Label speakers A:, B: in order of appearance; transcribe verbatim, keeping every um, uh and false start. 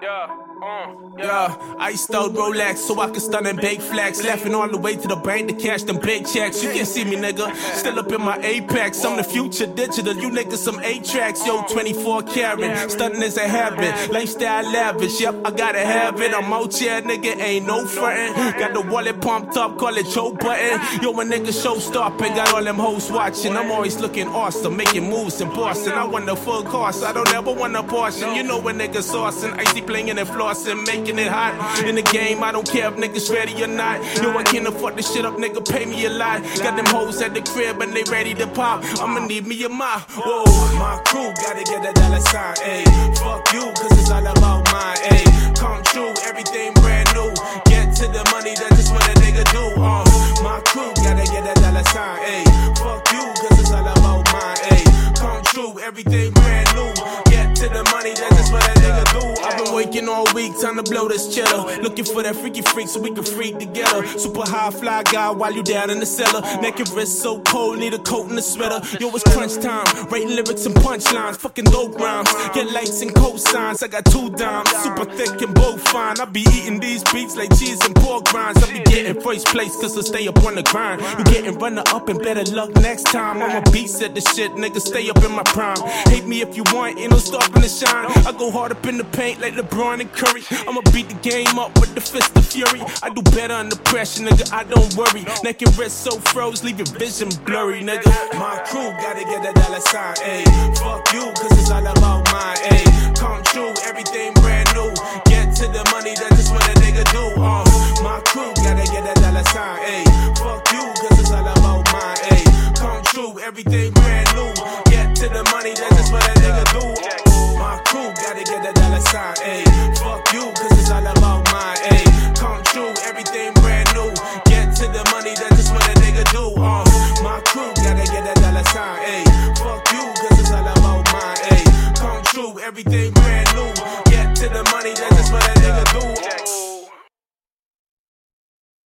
A: Yeah, uh, yeah. I stole Rolex so I could stun and bake flags. Laughing all the way to the bank to cash them big checks. You can't see me, nigga. Still up in my Apex. I'm the future digital. You niggas some eight tracks. Yo, twenty-four carat. Stunning is a habit. Lifestyle lavish. Yep, I gotta have it. I'm out here, nigga. Ain't no frontin'. Got the wallet pumped up. Call it Joe Button. Yo, a nigga show stopping. Got all them hoes watching. I'm always looking awesome. Making moves in Boston. I want the full cost. I don't ever want a portion. You know when niggas saucing. Icy playing and flossing. Making it hot. In the game, I don't care if niggas ready or not. Yo, I can't afford this shit up, nigga, pay me a lot. Got them hoes at the crib and they ready to pop. I'ma need me a mop. Whoa, my crew gotta get a dollar sign, ayy. Fuck you, cause it's all about mine, ayy. Come true, everything brand new. Get to the money, that's just what a nigga do. Uh, my crew gotta get a dollar sign, ayy. Fuck you, cause it's all about mine, ayy. Come true, everything brand new. Get to the money, that's just what a nigga do. I've been working all week, time to blow this cheddar. Looking for that freaky freak so we can freak together. Super high fly guy while you down in the cellar. Neck and wrist so cold, need a coat and a sweater. Yo, it's crunch time, writing lyrics and punchlines. Fucking dope rhymes, get lights and cosigns. I got two dimes, super thick and both fine. I be eating these beats like cheese and pork rinds. I be getting first place cause I stay up on the grind. You getting runner up and better luck next time. I'm a beast at this shit, nigga, stay up in my prime. Hate me if you want, ain't no stopping to shine. I go hard up in the paint like LeBron and Curry. I'ma beat the game up with the fist of fury. I do better under pressure, nigga, I don't worry. Neck and wrist so froze, leave your vision blurry, nigga. My crew gotta get a dollar sign, ayy. Fuck you, cause it's all about mine, ayy. Come true, everything brand new. Get to the money, that's just what a nigga do. Uh, my crew gotta get a dollar sign, ayy. Fuck you, cause it's all about mine, ayy. Come true, everything brand new. Get to the money, that's just what a nigga do. My crew gotta get a dollar sign, ayy. Fuck you, cause it's all about mine, ayy. Come true, everything brand new. Get to the money, that's just what a nigga do. Uh, my crew gotta get a dollar sign, ayy. Fuck you, cause it's all about mine, ayy. Come true, everything brand new.